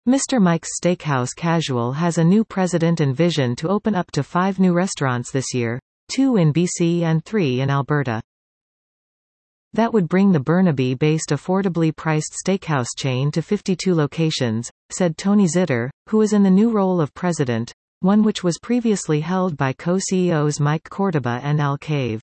Mr. Mike's Steakhouse Casual has a new president and vision to open up to 5 new restaurants this year, 2 in BC and 3 in Alberta. That would bring the Burnaby-based affordably priced steakhouse chain to 52 locations, said Tony Zitter, who is in the new role of president, one which was previously held by co-CEOs Mike Cordoba and Al Cave.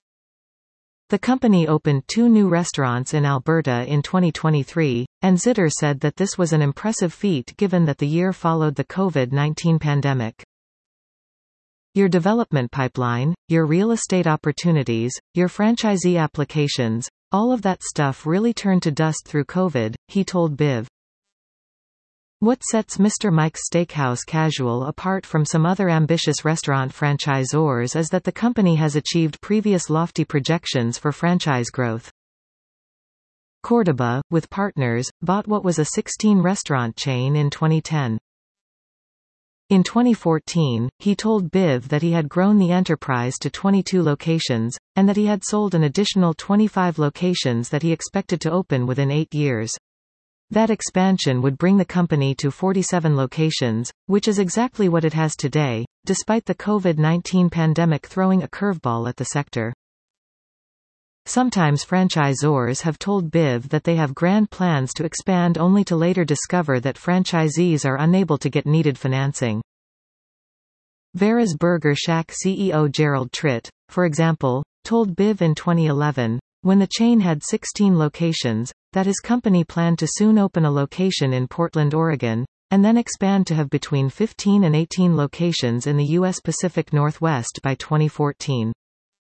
The company opened 2 new restaurants in Alberta in 2023, and Zitter said that this was an impressive feat given that the year followed the COVID-19 pandemic. Your development pipeline, your real estate opportunities, your franchisee applications, all of that stuff really turned to dust through COVID, he told BIV. What sets Mr. Mike's Steakhouse Casual apart from some other ambitious restaurant franchisors is that the company has achieved previous lofty projections for franchise growth. Cordoba, with partners, bought what was a 16-restaurant chain in 2010. In 2014, he told BIV that he had grown the enterprise to 22 locations, and that he had sold an additional 25 locations that he expected to open within 8 years. That expansion would bring the company to 47 locations, which is exactly what it has today, despite the COVID-19 pandemic throwing a curveball at the sector. Sometimes franchisors have told BIV that they have grand plans to expand only to later discover that franchisees are unable to get needed financing. Vera's Burger Shack CEO Gerald Tritt, for example, told BIV in 2011, when the chain had 16 locations, that his company planned to soon open a location in Portland, Oregon, and then expand to have between 15 and 18 locations in the U.S. Pacific Northwest by 2014.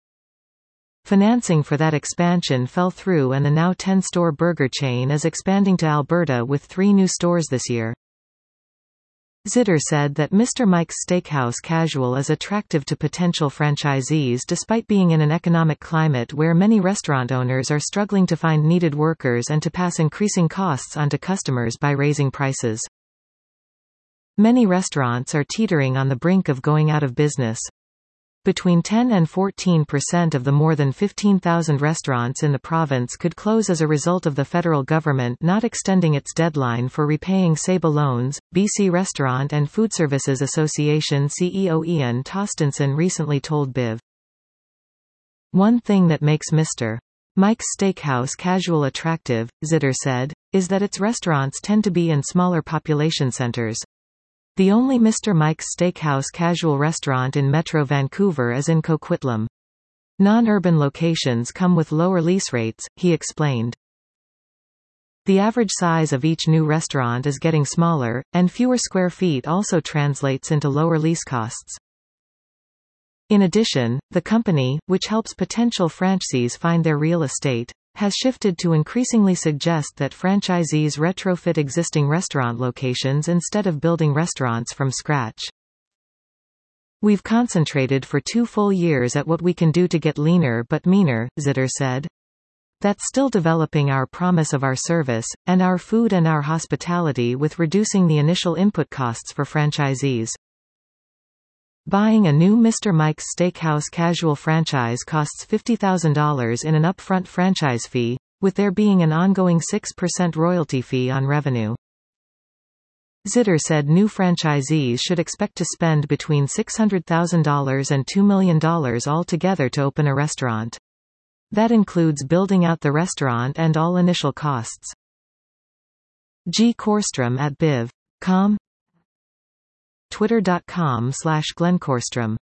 Financing for that expansion fell through, and the now 10-store burger chain is expanding to Alberta with 3 new stores this year. Zitter said that Mr. Mike's Steakhouse Casual is attractive to potential franchisees despite being in an economic climate where many restaurant owners are struggling to find needed workers and to pass increasing costs onto customers by raising prices. Many restaurants are teetering on the brink of going out of business. Between 10 and 14% of the more than 15,000 restaurants in the province could close as a result of the federal government not extending its deadline for repaying SABA loans, BC Restaurant and Food Services Association CEO Ian Tostenson recently told BIV. One thing that makes Mr. Mike's Steakhouse Casual attractive, Zitter said, is that its restaurants tend to be in smaller population centers. The only Mr. Mike's Steakhouse Casual restaurant in Metro Vancouver is in Coquitlam. Non-urban locations come with lower lease rates, he explained. The average size of each new restaurant is getting smaller, and fewer square feet also translates into lower lease costs. In addition, the company, which helps potential franchisees find their real estate, has shifted to increasingly suggest that franchisees retrofit existing restaurant locations instead of building restaurants from scratch. We've concentrated for 2 full years at what we can do to get leaner but meaner, Zitter said. That's still developing our promise of our service, and our food and our hospitality with reducing the initial input costs for franchisees. Buying a new Mr. Mike's Steakhouse Casual franchise costs $50,000 in an upfront franchise fee, with there being an ongoing 6% royalty fee on revenue. Zitter said new franchisees should expect to spend between $600,000 and $2 million altogether to open a restaurant. That includes building out the restaurant and all initial costs. G. Korstrom at BIV.com. Twitter.com/GlenKorstrom